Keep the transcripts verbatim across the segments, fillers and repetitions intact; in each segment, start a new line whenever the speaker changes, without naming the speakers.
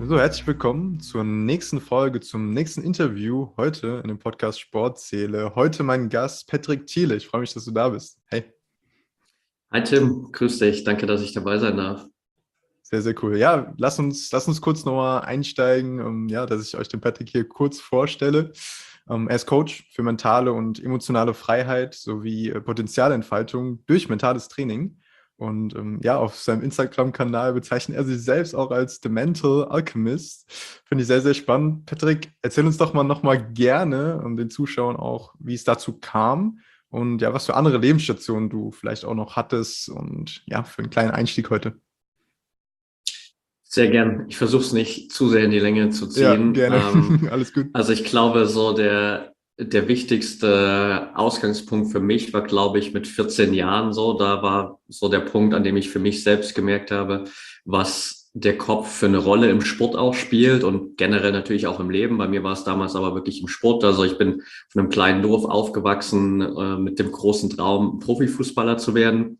So, herzlich willkommen zur nächsten Folge, zum nächsten Interview heute in dem Podcast Sportseele. Heute mein Gast Patrick Thiele. Ich freue mich, dass du da bist. Hey.
Hi Tim, grüß dich. Danke, dass ich dabei sein darf.
Sehr, sehr cool. Ja, lass uns, lass uns kurz nochmal einsteigen, um, ja, dass ich euch den Patrick hier kurz vorstelle. Um, er ist Coach für mentale und emotionale Freiheit sowie äh, Potenzialentfaltung durch mentales Training. Und ähm, ja, auf seinem Instagram-Kanal bezeichnet er sich selbst auch als The Mental Alchemist. Finde ich sehr, sehr spannend. Patrick, erzähl uns doch mal nochmal gerne und den Zuschauern auch, wie es dazu kam und ja, was für andere Lebensstationen du vielleicht auch noch hattest und ja, für einen kleinen Einstieg heute.
Sehr gern. Ich versuche es nicht zu sehr in die Länge zu
Ja,
ziehen.
gerne.
Ähm,
Alles gut.
also ich glaube, so der, der wichtigste Ausgangspunkt für mich war, glaube ich, mit vierzehn Jahren so. Da war so der Punkt, an dem ich für mich selbst gemerkt habe, was der Kopf für eine Rolle im Sport auch spielt und generell natürlich auch im Leben. Bei mir war es damals aber wirklich im Sport. Also ich bin von einem kleinen Dorf aufgewachsen äh, mit dem großen Traum, Profifußballer zu werden,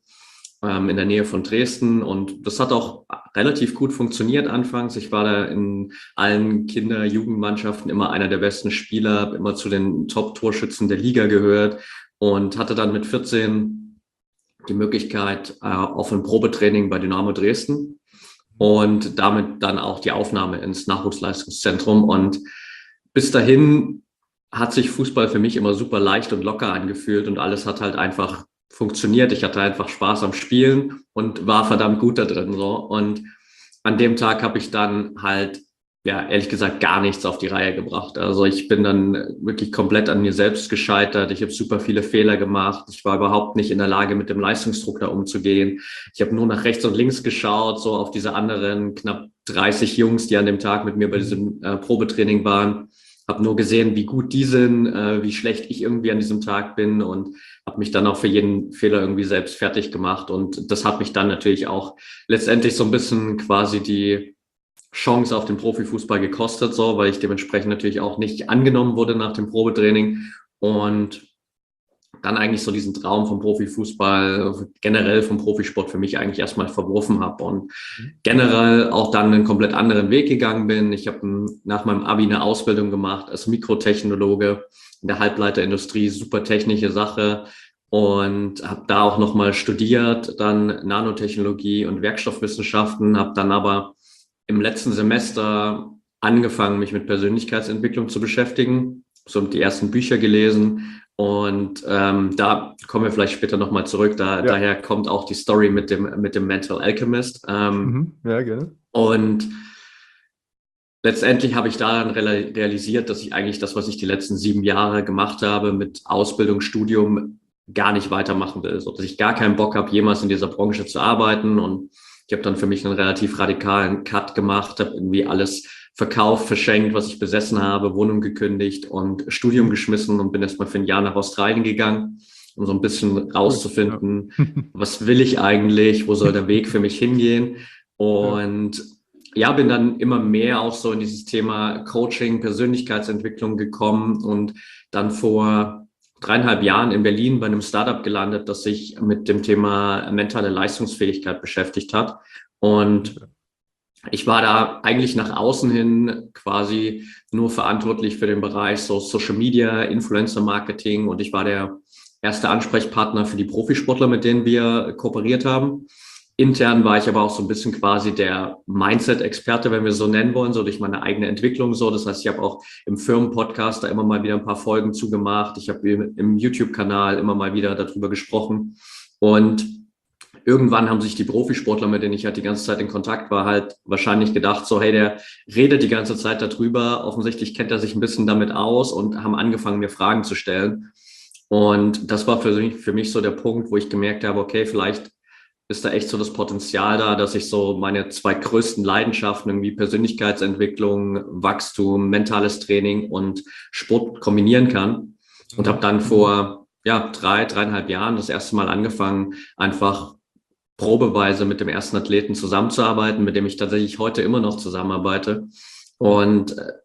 in der Nähe von Dresden, und das hat auch relativ gut funktioniert anfangs. Ich war da in allen Kinder-Jugendmannschaften immer einer der besten Spieler, habe immer zu den Top-Torschützen der Liga gehört und hatte dann mit vierzehn die Möglichkeit äh, auf ein Probetraining bei Dynamo Dresden und damit dann auch die Aufnahme ins Nachwuchsleistungszentrum. Und bis dahin hat sich Fußball für mich immer super leicht und locker angefühlt und alles hat halt einfach funktioniert. Ich hatte einfach Spaß am Spielen und war verdammt gut da drin. So. Und an dem Tag habe ich dann halt, ja, ehrlich gesagt, gar nichts auf die Reihe gebracht. Also ich bin dann wirklich komplett an mir selbst gescheitert. Ich habe super viele Fehler gemacht. Ich war überhaupt nicht in der Lage, mit dem Leistungsdruck da umzugehen. Ich habe nur nach rechts und links geschaut, so auf diese anderen knapp dreißig Jungs, die an dem Tag mit mir bei diesem äh, Probetraining waren. Habe nur gesehen, wie gut die sind, äh, wie schlecht ich irgendwie an diesem Tag bin und habe mich dann auch für jeden Fehler irgendwie selbst fertig gemacht. Und das hat mich dann natürlich auch letztendlich so ein bisschen quasi die Chance auf den Profifußball gekostet, so, weil ich dementsprechend natürlich auch nicht angenommen wurde nach dem Probetraining und dann eigentlich so diesen Traum vom Profifußball, generell vom Profisport für mich eigentlich erstmal verworfen habe und generell auch dann einen komplett anderen Weg gegangen bin. Ich habe nach meinem Abi eine Ausbildung gemacht als Mikrotechnologe in der Halbleiterindustrie, super technische Sache, und habe da auch nochmal studiert, dann Nanotechnologie und Werkstoffwissenschaften, habe dann aber im letzten Semester angefangen, mich mit Persönlichkeitsentwicklung zu beschäftigen, so die ersten Bücher gelesen. Und ähm, da kommen wir vielleicht später nochmal zurück. Da, ja. Daher kommt auch die Story mit dem, mit dem Mental Alchemist. Ähm,
Mhm. Ja, gerne.
Und letztendlich habe ich daran realisiert, dass ich eigentlich das, was ich die letzten sieben Jahre gemacht habe, mit Ausbildung, Studium, gar nicht weitermachen will. So, dass ich gar keinen Bock habe, jemals in dieser Branche zu arbeiten. Und ich habe dann für mich einen relativ radikalen Cut gemacht, habe irgendwie alles verkauft, verschenkt, was ich besessen habe, Wohnung gekündigt und Studium geschmissen und bin erstmal für ein Jahr nach Australien gegangen, um so ein bisschen rauszufinden, ja. Was will ich eigentlich, wo soll der Weg für mich hingehen? Und ja, bin dann immer mehr auch so in dieses Thema Coaching, Persönlichkeitsentwicklung gekommen und dann vor dreieinhalb Jahren in Berlin bei einem Startup gelandet, das sich mit dem Thema mentale Leistungsfähigkeit beschäftigt hat. Und ich war da eigentlich nach außen hin quasi nur verantwortlich für den Bereich so Social Media, Influencer Marketing, und ich war der erste Ansprechpartner für die Profisportler, mit denen wir kooperiert haben. Intern war ich aber auch so ein bisschen quasi der Mindset-Experte, wenn wir so nennen wollen, so durch meine eigene Entwicklung so. Das heißt, ich habe auch im Firmenpodcast da immer mal wieder ein paar Folgen zugemacht. Ich habe im YouTube-Kanal immer mal wieder darüber gesprochen. Und irgendwann haben sich die Profisportler, mit denen ich halt die ganze Zeit in Kontakt war, halt wahrscheinlich gedacht, so, hey, der redet die ganze Zeit darüber. Offensichtlich kennt er sich ein bisschen damit aus, und haben angefangen, mir Fragen zu stellen. Und das war für mich, für mich so der Punkt, wo ich gemerkt habe, okay, vielleicht ist da echt so das Potenzial da, dass ich so meine zwei größten Leidenschaften, irgendwie Persönlichkeitsentwicklung, Wachstum, mentales Training und Sport kombinieren kann. Und habe dann vor ja drei, dreieinhalb Jahren das erste Mal angefangen, einfach probeweise mit dem ersten Athleten zusammenzuarbeiten, mit dem ich tatsächlich heute immer noch zusammenarbeite. Und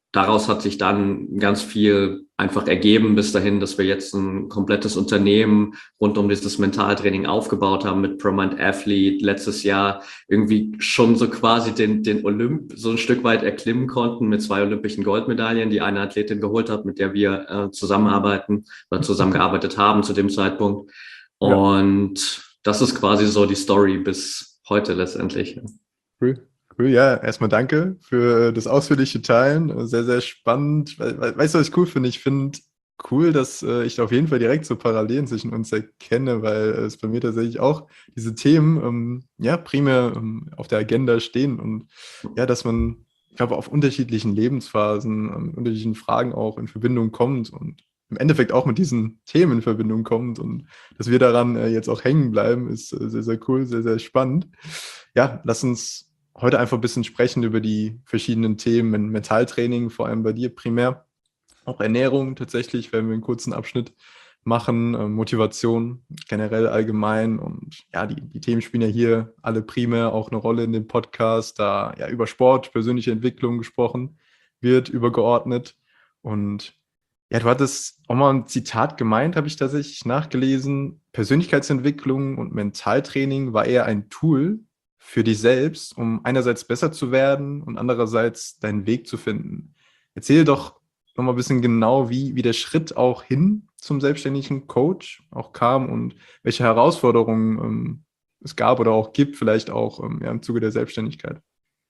daraus hat sich dann ganz viel einfach ergeben bis dahin, dass wir jetzt ein komplettes Unternehmen rund um dieses Mentaltraining aufgebaut haben mit ProMind Athlete, letztes Jahr irgendwie schon so quasi den, den Olymp so ein Stück weit erklimmen konnten mit zwei olympischen Goldmedaillen, die eine Athletin geholt hat, mit der wir äh, zusammenarbeiten oder zusammengearbeitet haben zu dem Zeitpunkt. Und ja, das ist quasi so die Story bis heute letztendlich.
Cool. Cool, ja, erstmal danke für das ausführliche Teilen. Sehr, sehr spannend. Weißt du, was ich cool finde? Ich finde cool, dass äh, ich auf jeden Fall direkt so Parallelen zwischen uns erkenne, weil es bei mir tatsächlich auch diese Themen ähm, ja primär ähm, auf der Agenda stehen und ja, dass man, ich glaube, auf unterschiedlichen Lebensphasen, ähm, unterschiedlichen Fragen auch in Verbindung kommt und im Endeffekt auch mit diesen Themen in Verbindung kommt und dass wir daran äh, jetzt auch hängen bleiben, ist äh, sehr, sehr cool, sehr, sehr spannend. Ja, lass uns heute einfach ein bisschen sprechen über die verschiedenen Themen, Mentaltraining, vor allem bei dir primär, auch Ernährung tatsächlich, werden wir einen kurzen Abschnitt machen, äh, Motivation generell allgemein und ja, die, die Themen spielen ja hier alle primär auch eine Rolle in dem Podcast, da ja über Sport, persönliche Entwicklung gesprochen wird, übergeordnet und ja, du hattest auch mal ein Zitat gemeint, habe ich tatsächlich nachgelesen, Persönlichkeitsentwicklung und Mentaltraining war eher ein Tool für dich selbst, um einerseits besser zu werden und andererseits deinen Weg zu finden. Erzähl doch noch mal ein bisschen genau, wie, wie der Schritt auch hin zum selbstständigen Coach auch kam und welche Herausforderungen ähm, es gab oder auch gibt, vielleicht auch ähm, ja, im Zuge der Selbstständigkeit.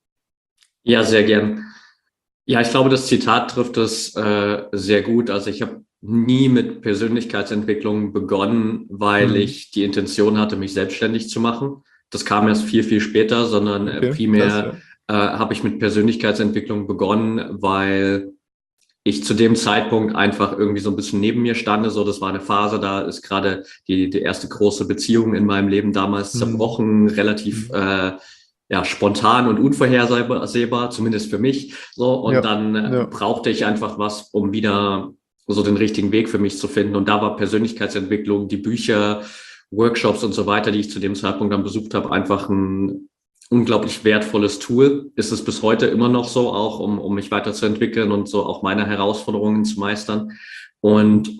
Ja, sehr gern. Ja, ich glaube, das Zitat trifft es äh, sehr gut. Also ich habe nie mit Persönlichkeitsentwicklung begonnen, weil mhm. ich die Intention hatte, mich selbstständig zu machen. Das kam erst viel, viel später, sondern okay, primär krass, ja. äh, habe ich mit Persönlichkeitsentwicklung begonnen, weil ich zu dem Zeitpunkt einfach irgendwie so ein bisschen neben mir stande. So, das war eine Phase, da ist gerade die, die erste große Beziehung in meinem Leben damals mhm. zerbrochen, relativ mhm. äh, ja, spontan und unvorhersehbar, zumindest für mich. So, und ja, dann äh, ja. brauchte ich einfach was, um wieder so den richtigen Weg für mich zu finden. Und da war Persönlichkeitsentwicklung, die Bücher, Workshops und so weiter, die ich zu dem Zeitpunkt dann besucht habe, einfach ein unglaublich wertvolles Tool. Ist es bis heute immer noch so, auch um, um mich weiterzuentwickeln und so auch meine Herausforderungen zu meistern. Und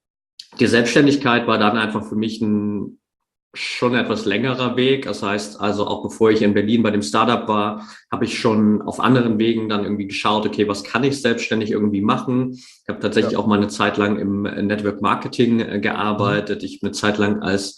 die Selbstständigkeit war dann einfach für mich ein schon etwas längerer Weg. Das heißt, also auch bevor ich in Berlin bei dem Startup war, habe ich schon auf anderen Wegen dann irgendwie geschaut, okay, was kann ich selbstständig irgendwie machen? Ich habe tatsächlich ja. auch mal eine Zeit lang im Network Marketing äh, gearbeitet. Ich habe eine Zeit lang als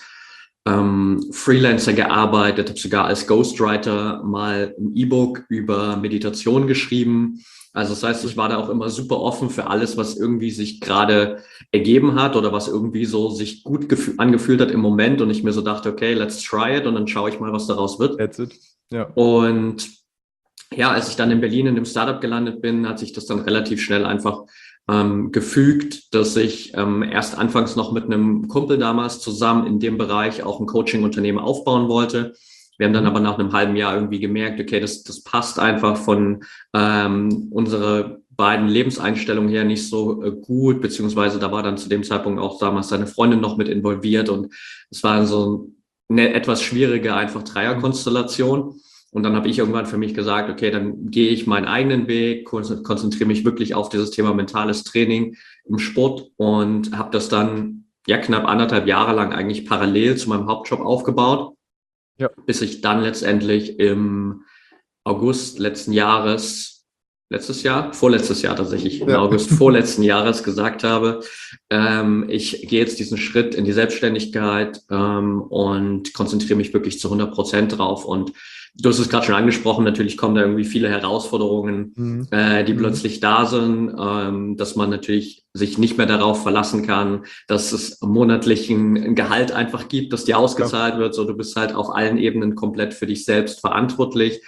ähm, Freelancer gearbeitet, habe sogar als Ghostwriter mal ein E-Book über Meditation geschrieben. Also das heißt, ich war da auch immer super offen für alles, was irgendwie sich gerade ergeben hat oder was irgendwie so sich gut angefühlt hat im Moment und ich mir so dachte, okay, let's try it und dann schaue ich mal, was daraus wird.
That's it. Ja.
Und ja, als ich dann in Berlin in dem Startup gelandet bin, hat sich das dann relativ schnell einfach ähm, gefügt, dass ich ähm, erst anfangs noch mit einem Kumpel damals zusammen in dem Bereich auch ein Coaching-Unternehmen aufbauen wollte. Wir haben dann aber nach einem halben Jahr irgendwie gemerkt, okay, das, das passt einfach von ähm, unserer beiden Lebenseinstellungen her nicht so äh, gut, beziehungsweise da war dann zu dem Zeitpunkt auch damals seine Freundin noch mit involviert und es war so eine etwas schwierige einfach Dreierkonstellation. Und dann habe ich irgendwann für mich gesagt, okay, dann gehe ich meinen eigenen Weg, konzentriere mich wirklich auf dieses Thema mentales Training im Sport und habe das dann ja knapp anderthalb Jahre lang eigentlich parallel zu meinem Hauptjob aufgebaut. Ja. Bis ich dann letztendlich im August letzten Jahres, letztes Jahr, vorletztes Jahr tatsächlich, im ja. August vorletzten Jahres gesagt habe, ähm, ich gehe jetzt diesen Schritt in die Selbstständigkeit ähm, und konzentriere mich wirklich zu hundert Prozent drauf. Und du hast es gerade schon angesprochen, natürlich kommen da irgendwie viele Herausforderungen, mhm. äh, die mhm. plötzlich da sind, ähm, dass man natürlich sich nicht mehr darauf verlassen kann, dass es monatlich ein, ein Gehalt einfach gibt, das dir ausgezahlt ja. wird. So, du bist halt auf allen Ebenen komplett für dich selbst verantwortlich.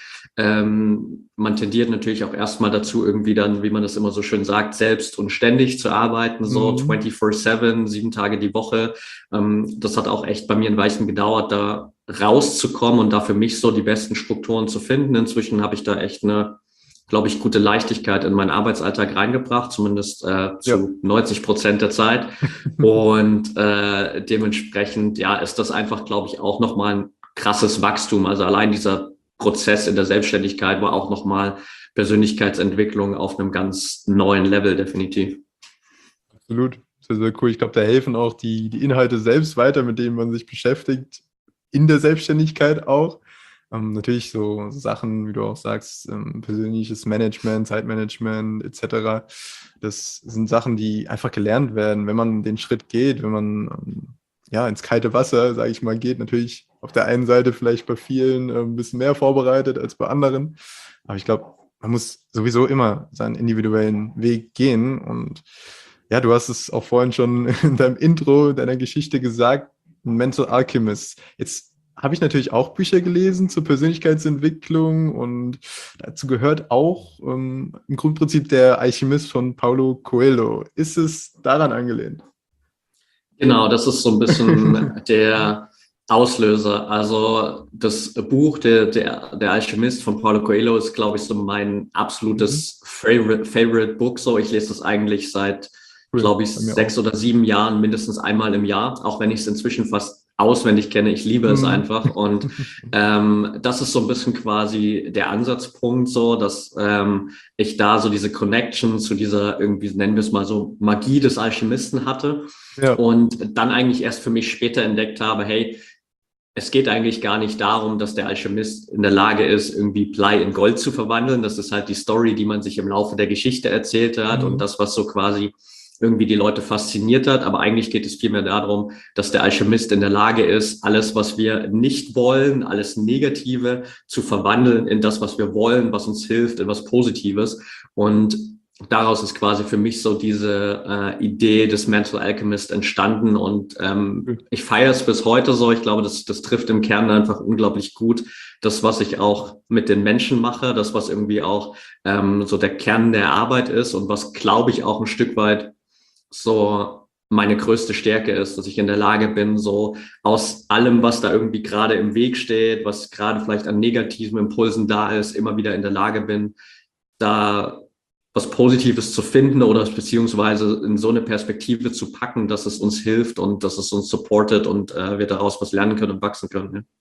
Ähm, man tendiert natürlich auch erstmal dazu, irgendwie dann, wie man das immer so schön sagt, selbst und ständig zu arbeiten, so mhm. vierundzwanzig sieben, sieben Tage die Woche. Ähm, das hat auch echt bei mir ein Weilchen gedauert, da rauszukommen und da für mich so die besten Strukturen zu finden. Inzwischen habe ich da echt eine, glaube ich, gute Leichtigkeit in meinen Arbeitsalltag reingebracht, zumindest äh, zu ja. neunzig Prozent der Zeit. Und äh, dementsprechend, ja, ist das einfach, glaube ich, auch nochmal ein krasses Wachstum. Also allein dieser Prozess in der Selbstständigkeit war auch nochmal Persönlichkeitsentwicklung auf einem ganz neuen Level, definitiv.
Absolut. Sehr, sehr cool. Ich glaube, da helfen auch die, die Inhalte selbst weiter, mit denen man sich beschäftigt, in der Selbstständigkeit auch. Ähm, natürlich so Sachen, wie du auch sagst, ähm, persönliches Management, Zeitmanagement et cetera. Das sind Sachen, die einfach gelernt werden, wenn man den Schritt geht, wenn man ähm, ja ins kalte Wasser, sage ich mal, geht. Natürlich auf der einen Seite vielleicht bei vielen äh, ein bisschen mehr vorbereitet als bei anderen. Aber ich glaube, man muss sowieso immer seinen individuellen Weg gehen. Und ja, du hast es auch vorhin schon in deinem Intro deiner Geschichte gesagt, ein Mental Alchemist. Jetzt habe ich natürlich auch Bücher gelesen zur Persönlichkeitsentwicklung und dazu gehört auch ähm, im Grundprinzip der Alchemist von Paulo Coelho. Ist es daran angelehnt?
Genau, das ist so ein bisschen der Auslöser. Also das Buch, der, der, der Alchemist von Paulo Coelho ist, glaube ich, so mein absolutes Favorite, Favorite Book. So, ich lese das eigentlich seit,
Cool.
glaube ich,
Bei mir
sechs
auch.
oder sieben Jahren, mindestens einmal im Jahr, auch wenn ich es inzwischen fast auswendig kenne. Ich liebe es
Mhm.
einfach. Und ähm, das ist so ein bisschen quasi der Ansatzpunkt, so, dass ähm, ich da so diese Connection zu dieser irgendwie, nennen wir es mal so, Magie des Alchemisten hatte.
Ja.
Und dann eigentlich erst für mich später entdeckt habe, hey, es geht eigentlich gar nicht darum, dass der Alchemist in der Lage ist, irgendwie Blei in Gold zu verwandeln. Das ist halt die Story, die man sich im Laufe der Geschichte erzählt hat und
Mhm.
das, was so quasi irgendwie die Leute fasziniert hat. Aber eigentlich geht es vielmehr darum, dass der Alchemist in der Lage ist, alles, was wir nicht wollen, alles Negative zu verwandeln in das, was wir wollen, was uns hilft, in was Positives. Und daraus ist quasi für mich so diese äh, Idee des Mental Alchemist entstanden und ähm, ich feiere es bis heute so. Ich glaube, das, das trifft im Kern einfach unglaublich gut das, was ich auch mit den Menschen mache, das, was irgendwie auch ähm, so der Kern der Arbeit ist und was, glaube ich, auch ein Stück weit so meine größte Stärke ist, dass ich in der Lage bin, so aus allem, was da irgendwie gerade im Weg steht, was gerade vielleicht an negativen Impulsen da ist, immer wieder in der Lage bin, da was Positives zu finden oder beziehungsweise in so eine Perspektive zu packen, dass es uns hilft und dass es uns supportet und äh, wir daraus was lernen können und wachsen können. Ja.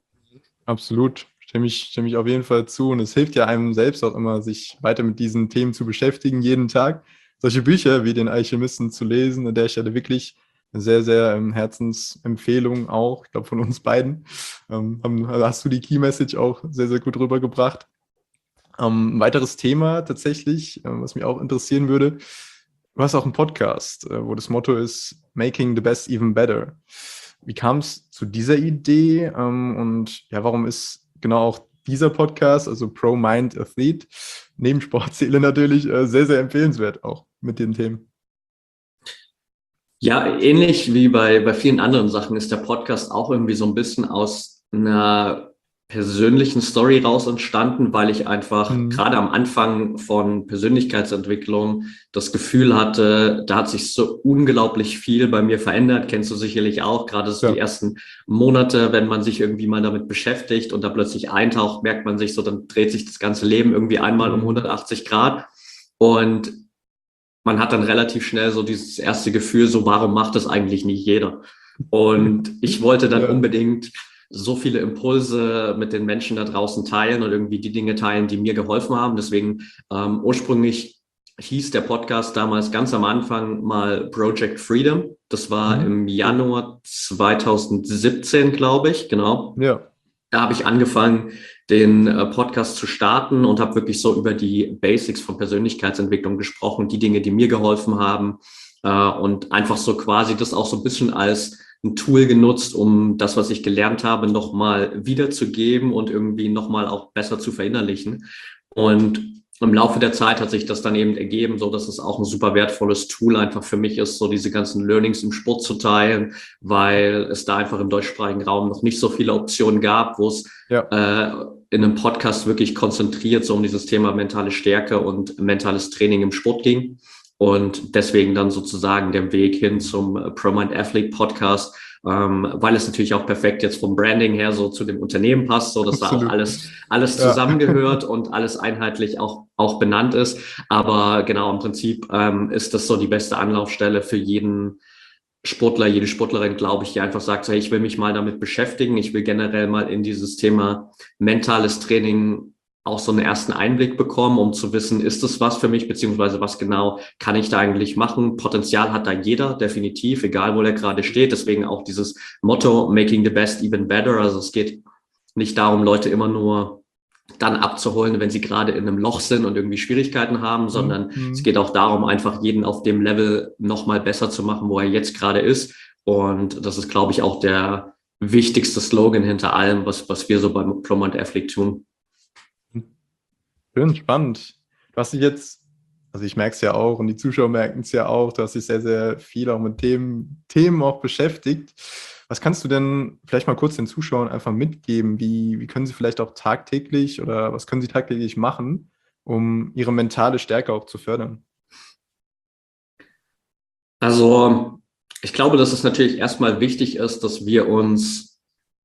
Absolut. Stimme ich, stimme ich auf jeden Fall zu. Und es hilft ja einem selbst auch immer, sich weiter mit diesen Themen zu beschäftigen, jeden Tag. Solche Bücher wie den Alchemisten zu lesen, an der Stelle wirklich eine sehr, sehr ähm, Herzensempfehlung auch, ich glaube von uns beiden. Ähm, haben, hast du die Key Message auch sehr, sehr gut rübergebracht. Ähm, ein weiteres Thema tatsächlich, äh, was mich auch interessieren würde, du hast auch einen Podcast, äh, wo das Motto ist Making the Best Even Better. Wie kam es zu dieser Idee ähm, und ja, warum ist genau auch dieser Podcast, also Pro Mind Athlete, neben Sportseele natürlich äh, sehr, sehr empfehlenswert auch mit den Themen?
Ja, ähnlich wie bei, bei vielen anderen Sachen ist der Podcast auch irgendwie so ein bisschen aus einer persönlichen Story raus entstanden, weil ich einfach
Mhm.
gerade am Anfang von Persönlichkeitsentwicklung das Gefühl hatte, da hat sich so unglaublich viel bei mir verändert. Kennst du sicherlich auch, gerade so die
Ja.
ersten Monate, wenn man sich irgendwie mal damit beschäftigt und da plötzlich eintaucht, merkt man sich so, dann dreht sich das ganze Leben irgendwie einmal um
Mhm.
hundertachtzig Grad und man hat dann relativ schnell so dieses erste Gefühl, so warum macht das eigentlich nicht jeder? Und ich wollte dann
Ja.
unbedingt so viele Impulse mit den Menschen da draußen teilen und irgendwie die Dinge teilen, die mir geholfen haben. Deswegen ähm, ursprünglich hieß der Podcast damals ganz am Anfang mal Project Freedom. Das war
Mhm.
im Januar zweitausendsiebzehn, glaube ich, genau.
Ja.
Da habe ich angefangen, den äh, Podcast zu starten und habe wirklich so über die Basics von Persönlichkeitsentwicklung gesprochen, die Dinge, die mir geholfen haben äh, und einfach so quasi das auch so ein bisschen als ein Tool genutzt, um das, was ich gelernt habe, nochmal wiederzugeben und irgendwie nochmal auch besser zu verinnerlichen. Und im Laufe der Zeit hat sich das dann eben ergeben, so dass es auch ein super wertvolles Tool einfach für mich ist, so diese ganzen Learnings im Sport zu teilen, weil es da einfach im deutschsprachigen Raum noch nicht so viele Optionen gab, wo es
Ja.
äh, in einem Podcast wirklich konzentriert so um dieses Thema mentale Stärke und mentales Training im Sport ging. Und deswegen dann sozusagen der Weg hin zum Pro Mind Athlete Podcast, ähm, weil es natürlich auch perfekt jetzt vom Branding her so zu dem Unternehmen passt, so dass da auch
Absolut.
alles, alles
Ja.
zusammengehört und alles einheitlich auch, auch benannt ist. Aber genau, im Prinzip ähm, ist das so die beste Anlaufstelle für jeden Sportler, jede Sportlerin, glaube ich, die einfach sagt, so, hey, ich will mich mal damit beschäftigen, ich will generell mal in dieses Thema mentales Training auch so einen ersten Einblick bekommen, um zu wissen, ist es was für mich, beziehungsweise was genau kann ich da eigentlich machen? Potenzial hat da jeder, definitiv, egal wo der gerade steht. Deswegen auch dieses Motto, making the best even better. Also es geht nicht darum, Leute immer nur dann abzuholen, wenn sie gerade in einem Loch sind und irgendwie Schwierigkeiten haben, sondern
Mhm.
es geht auch darum, einfach jeden auf dem Level nochmal besser zu machen, wo er jetzt gerade ist. Und das ist, glaube ich, auch der wichtigste Slogan hinter allem, was, was wir so beim Plum und Athletic tun.
Schön, spannend. Du hast dich jetzt, also ich merke es ja auch und die Zuschauer merken es ja auch, du hast dich sehr, sehr viel auch mit Themen, Themen auch beschäftigt. Was kannst du denn vielleicht mal kurz den Zuschauern einfach mitgeben? Wie, wie können sie vielleicht auch tagtäglich oder was können sie tagtäglich machen, um ihre mentale Stärke auch zu fördern?
Also ich glaube, dass es natürlich erstmal wichtig ist, dass wir uns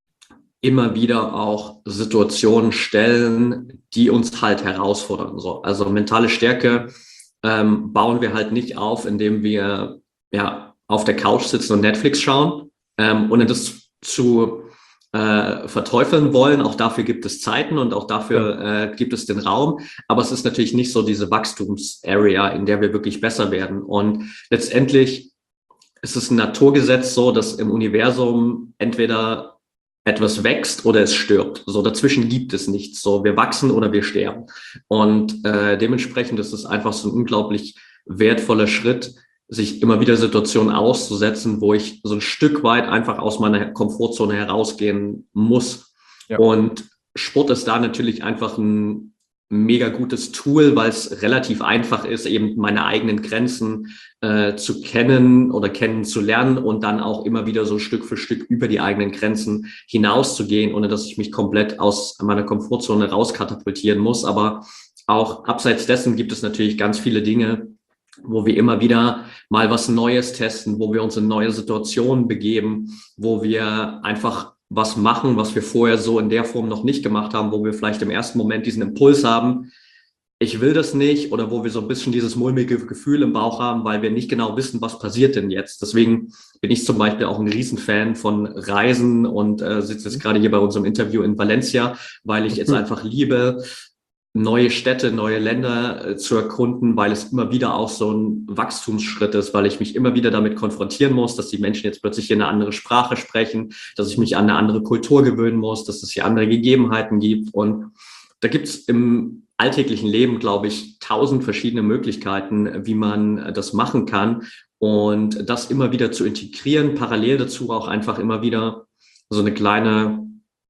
immer wieder auch Situationen stellen, die uns halt herausfordern. So, also mentale Stärke ähm, bauen wir halt nicht auf, indem wir ja auf der Couch sitzen und Netflix schauen, ähm, ohne das zu äh, verteufeln wollen. Auch dafür gibt es Zeiten und auch dafür äh, gibt es den Raum. Aber es ist natürlich nicht so diese Wachstumsarea, in der wir wirklich besser werden. Und letztendlich ist es ein Naturgesetz so, dass im Universum entweder etwas wächst oder es stirbt. So dazwischen gibt es nichts. So wir wachsen oder wir sterben. Und äh, dementsprechend ist es einfach so ein unglaublich wertvoller Schritt, sich immer wieder Situationen auszusetzen, wo ich so ein Stück weit einfach aus meiner Komfortzone herausgehen muss.
Ja.
Und Sport ist da natürlich einfach ein mega gutes Tool, weil es relativ einfach ist, eben meine eigenen Grenzen äh, zu kennen oder kennenzulernen und dann auch immer wieder so Stück für Stück über die eigenen Grenzen hinauszugehen, ohne dass ich mich komplett aus meiner Komfortzone rauskatapultieren muss. Aber auch abseits dessen gibt es natürlich ganz viele Dinge, wo wir immer wieder mal was Neues testen, wo wir uns in neue Situationen begeben, wo wir einfach was machen, was wir vorher so in der Form noch nicht gemacht haben, wo wir vielleicht im ersten Moment diesen Impuls haben, ich will das nicht, oder wo wir so ein bisschen dieses mulmige Gefühl im Bauch haben, weil wir nicht genau wissen, was passiert denn jetzt. Deswegen bin ich zum Beispiel auch ein Riesenfan von Reisen und äh, sitze jetzt gerade hier bei unserem Interview in Valencia, weil ich jetzt einfach liebe, neue Städte, neue Länder äh, zu erkunden, weil es immer wieder auch so ein Wachstumsschritt ist, weil ich mich immer wieder damit konfrontieren muss, dass die Menschen jetzt plötzlich hier eine andere Sprache sprechen, dass ich mich an eine andere Kultur gewöhnen muss, dass es hier andere Gegebenheiten gibt. Und da gibt es im alltäglichen Leben, glaube ich, tausend verschiedene Möglichkeiten, wie man das machen kann. Und das immer wieder zu integrieren, parallel dazu auch einfach immer wieder so eine kleine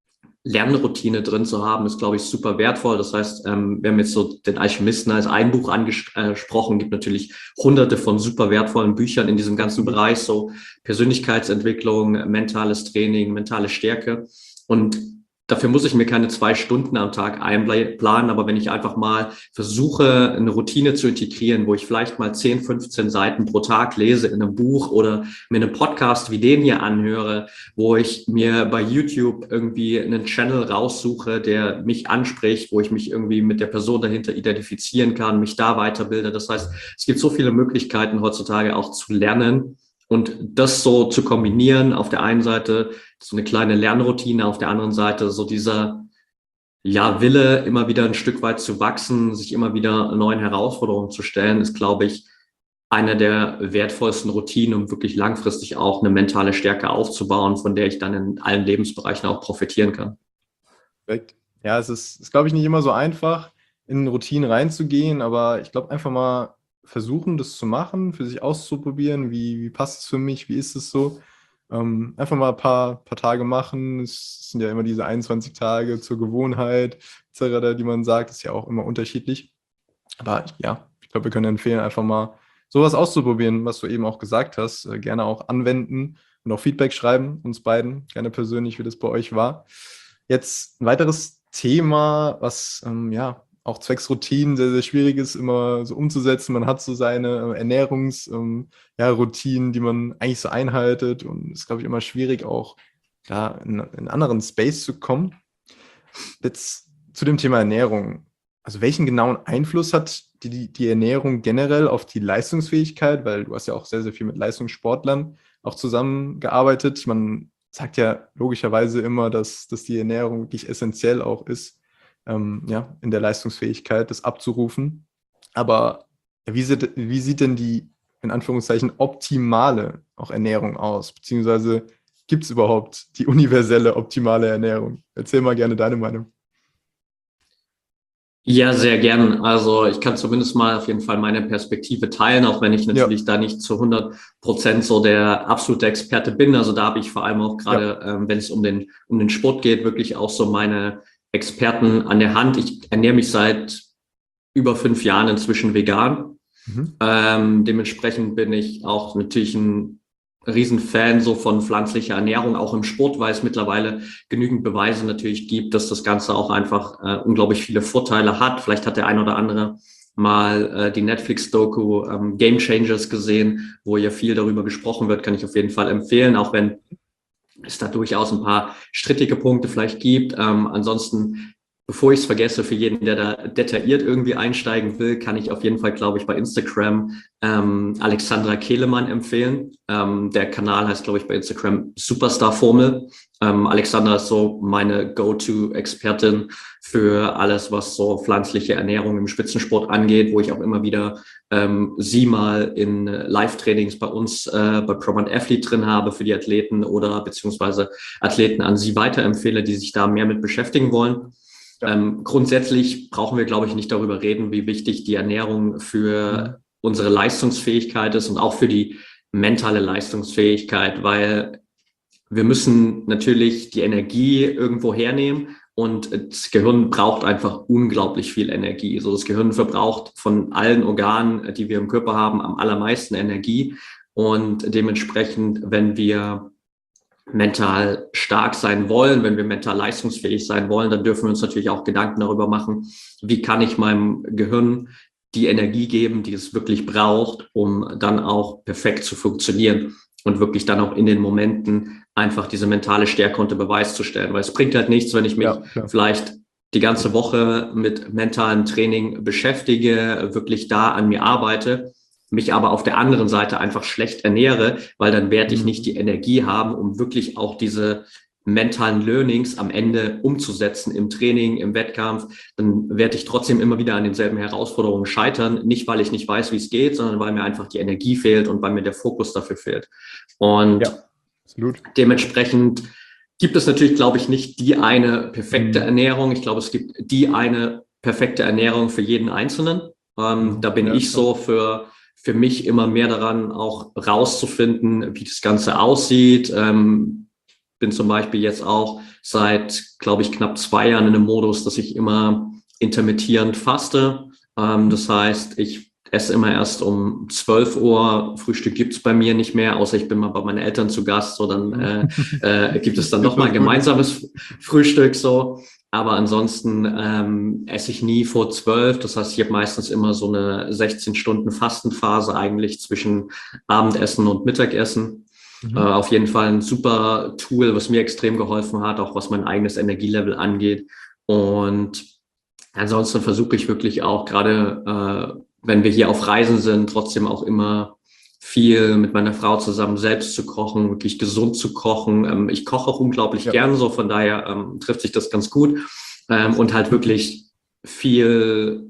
Lernroutine drin zu haben, ist, glaube ich, super wertvoll. Das heißt, ähm, wir haben jetzt so den Alchemisten als ein Buch angesprochen, gibt natürlich hunderte von super wertvollen Büchern in diesem ganzen Bereich, so Persönlichkeitsentwicklung, mentales Training, mentale Stärke. Und dafür muss ich mir keine zwei Stunden am Tag einplanen, aber wenn ich einfach mal versuche, eine Routine zu integrieren, wo ich vielleicht mal zehn, fünfzehn Seiten pro Tag lese in einem Buch oder mir einen Podcast wie den hier anhöre, wo ich mir bei YouTube irgendwie einen Channel raussuche, der mich anspricht, wo ich mich irgendwie mit der Person dahinter identifizieren kann, mich da weiterbilde. Das heißt, es gibt so viele Möglichkeiten heutzutage auch zu lernen. Und das so zu kombinieren, auf der einen Seite so eine kleine Lernroutine, auf der anderen Seite so dieser ja, Wille, immer wieder ein Stück weit zu wachsen, sich immer wieder neuen Herausforderungen zu stellen, ist, glaube ich, eine der wertvollsten Routinen, um wirklich langfristig auch eine mentale Stärke aufzubauen, von der ich dann in allen Lebensbereichen auch profitieren kann.
Perfekt. Ja, es ist, ist glaube ich, nicht immer so einfach, in Routinen reinzugehen, aber ich glaube, einfach mal versuchen, das zu machen, für sich auszuprobieren, wie, wie passt es für mich, wie ist es so. Ähm, einfach mal ein paar, paar Tage machen. Es sind ja immer diese einundzwanzig Tage zur Gewohnheit, et cetera, die man sagt, ist ja auch immer unterschiedlich. Aber ja, ich glaube, wir können empfehlen, einfach mal sowas auszuprobieren, was du eben auch gesagt hast. Äh, gerne auch anwenden und auch Feedback schreiben, uns beiden, gerne persönlich, wie das bei euch war. Jetzt ein weiteres Thema, was ähm, ja auch zwecks Routinen sehr, sehr schwierig ist, immer so umzusetzen. Man hat so seine äh, Ernährungsroutinen, ähm, ja, Routinen, die man eigentlich so einhaltet, und es ist, glaube ich, immer schwierig, auch da in, in einen anderen Space zu kommen. Jetzt zu dem Thema Ernährung. Also welchen genauen Einfluss hat die, die Ernährung generell auf die Leistungsfähigkeit? Weil du hast ja auch sehr, sehr viel mit Leistungssportlern auch zusammengearbeitet. Man sagt ja logischerweise immer, dass, dass die Ernährung wirklich essentiell auch ist. ähm, ja, in der Leistungsfähigkeit, das abzurufen. Aber wie sieht, wie sieht denn die, in Anführungszeichen, optimale auch Ernährung aus? Beziehungsweise gibt es überhaupt die universelle optimale Ernährung? Erzähl mal gerne deine Meinung.
Ja, sehr gern. Also ich kann zumindest mal auf jeden Fall meine Perspektive teilen, auch wenn ich
Ja,
natürlich da nicht zu hundert Prozent so der absolute Experte bin. Also da habe ich vor allem auch
ja.
gerade, ähm, wenn es um den, um den Sport geht, wirklich auch so meine Experten an der Hand. Ich ernähre mich seit über fünf Jahren inzwischen vegan.
Mhm.
Ähm, dementsprechend bin ich auch natürlich ein Riesenfan so von pflanzlicher Ernährung, auch im Sport, weil es mittlerweile genügend Beweise natürlich gibt, dass das Ganze auch einfach äh, unglaublich viele Vorteile hat. Vielleicht hat der ein oder andere mal äh, die Netflix-Doku ähm, Game Changers gesehen, wo ja viel darüber gesprochen wird, kann ich auf jeden Fall empfehlen, auch wenn es da durchaus ein paar strittige Punkte vielleicht gibt. Ähm, ansonsten, bevor ich es vergesse, für jeden, der da detailliert irgendwie einsteigen will, kann ich auf jeden Fall, glaube ich, bei Instagram ähm, Alexandra Kehlemann empfehlen. Ähm, der Kanal heißt, glaube ich, bei Instagram Superstar Formel. Ähm, Alexandra ist so meine Go-To-Expertin für alles, was so pflanzliche Ernährung im Spitzensport angeht, wo ich auch immer wieder ähm, sie mal in Live-Trainings bei uns äh, bei Promant Athlete drin habe für die Athleten oder beziehungsweise Athleten an sie weiterempfehle, die sich da mehr mit beschäftigen wollen.
Ja.
Ähm, grundsätzlich brauchen wir, glaube ich, nicht darüber reden, wie wichtig die Ernährung
Mhm.
für unsere Leistungsfähigkeit ist und auch für die mentale Leistungsfähigkeit, weil wir müssen natürlich die Energie irgendwo hernehmen und das Gehirn braucht einfach unglaublich viel Energie. So, das Gehirn verbraucht von allen Organen, die wir im Körper haben, am allermeisten Energie. Und dementsprechend, wenn wir mental stark sein wollen, wenn wir mental leistungsfähig sein wollen, dann dürfen wir uns natürlich auch Gedanken darüber machen, wie kann ich meinem Gehirn die Energie geben, die es wirklich braucht, um dann auch perfekt zu funktionieren und wirklich dann auch in den Momenten einfach diese mentale Stärke unter Beweis zu stellen. Weil es bringt halt nichts, wenn ich mich
Ja, klar.
vielleicht die ganze Woche mit mentalem Training beschäftige, wirklich da an mir arbeite, mich aber auf der anderen Seite einfach schlecht ernähre, weil dann werde ich nicht
Mhm.
die Energie haben, um wirklich auch diese mentalen Learnings am Ende umzusetzen im Training, im Wettkampf, dann werde ich trotzdem immer wieder an denselben Herausforderungen scheitern. Nicht, weil ich nicht weiß, wie es geht, sondern weil mir einfach die Energie fehlt und weil mir der Fokus dafür fehlt. Und
Ja, absolut.
dementsprechend gibt es natürlich, glaube ich, nicht die eine perfekte
Mhm.
Ernährung. Ich glaube, es gibt die eine perfekte Ernährung für jeden Einzelnen. Ähm,
Genau.
da bin
Ja,
ich
klar.
so für, für mich immer mehr daran, auch rauszufinden, wie das Ganze aussieht. Ähm, bin zum Beispiel jetzt auch seit, glaube ich, knapp zwei Jahren in einem Modus, dass ich immer intermittierend faste. Ähm, das heißt, ich esse immer erst um zwölf Uhr. Frühstück gibt's bei mir nicht mehr, außer ich bin mal bei meinen Eltern zu Gast. So, dann äh, äh, gibt es dann
Ist
nochmal
was
ein
Gutes.
gemeinsames Frühstück. So. Aber ansonsten ähm, esse ich nie vor zwölf. Das heißt, ich habe meistens immer so eine sechzehn Stunden Fastenphase eigentlich zwischen Abendessen und Mittagessen. Äh,
Mhm.
auf jeden Fall ein super Tool, was mir extrem geholfen hat, auch was mein eigenes Energielevel angeht. Und ansonsten versuche ich wirklich auch gerade, äh, wenn wir hier auf Reisen sind, trotzdem auch immer viel mit meiner Frau zusammen selbst zu kochen, wirklich gesund zu kochen. Ähm, ich koche auch unglaublich
Ja,
gern so, von daher ähm, trifft sich das ganz gut. Ähm,
das ist
und
gut.
halt wirklich viel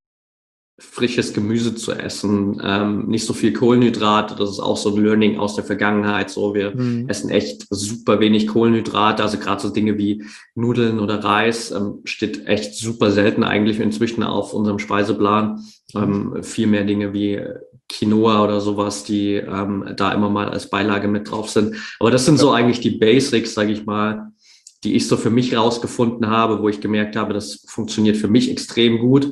frisches Gemüse zu essen, ähm, nicht so viel Kohlenhydrate. Das ist auch so ein Learning aus der Vergangenheit. So, wir
Mhm.
essen echt super wenig Kohlenhydrate. Also gerade so Dinge wie Nudeln oder Reis ähm, steht echt super selten eigentlich inzwischen auf unserem Speiseplan.
Mhm.
Ähm, viel mehr Dinge wie Quinoa oder sowas, die ähm, da immer mal als Beilage mit drauf sind. Aber das sind
Ja.
so eigentlich die Basics, sage ich mal, die ich so für mich rausgefunden habe, wo ich gemerkt habe, das funktioniert für mich extrem gut.